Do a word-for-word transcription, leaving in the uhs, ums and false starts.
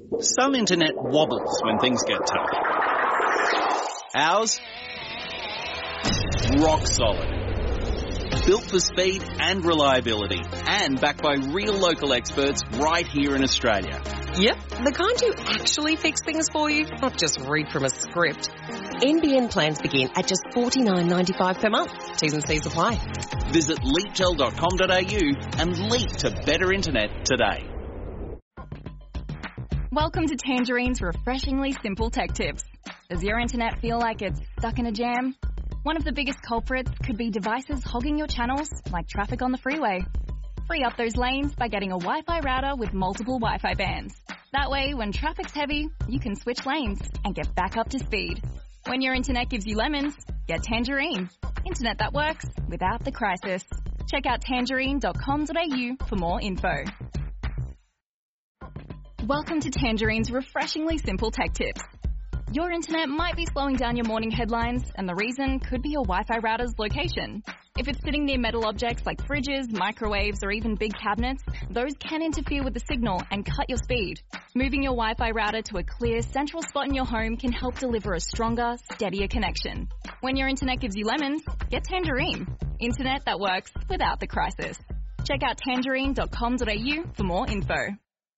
Some internet wobbles when things get tough. Ours? Rock solid. Built for speed and reliability, and backed by real local experts right here in Australia. Yep, the kind who actually fix things for you, not just read from a script. N B N plans begin at just forty-nine ninety-five per month. T's and C's apply. Visit leaptel dot com dot a u and leap to better internet today. Welcome to Tangerine's refreshingly simple tech tips. Does your internet feel like it's stuck in a jam? One of the biggest culprits could be devices hogging your channels, like traffic on the freeway. Free up those lanes by getting a Wi-Fi router with multiple Wi-Fi bands. That way, when traffic's heavy, you can switch lanes and get back up to speed. When your internet gives you lemons, get Tangerine. Internet that works without the crisis. Check out tangerine dot com dot a u for more info. Welcome to Tangerine's refreshingly simple tech tips. Your internet might be slowing down your morning headlines, and the reason could be your Wi-Fi router's location. If it's sitting near metal objects like fridges, microwaves, or even big cabinets, those can interfere with the signal and cut your speed. Moving your Wi-Fi router to a clear, central spot in your home can help deliver a stronger, steadier connection. When your internet gives you lemons, get Tangerine. Internet that works without the crisis. Check out tangerine dot com dot a u for more info.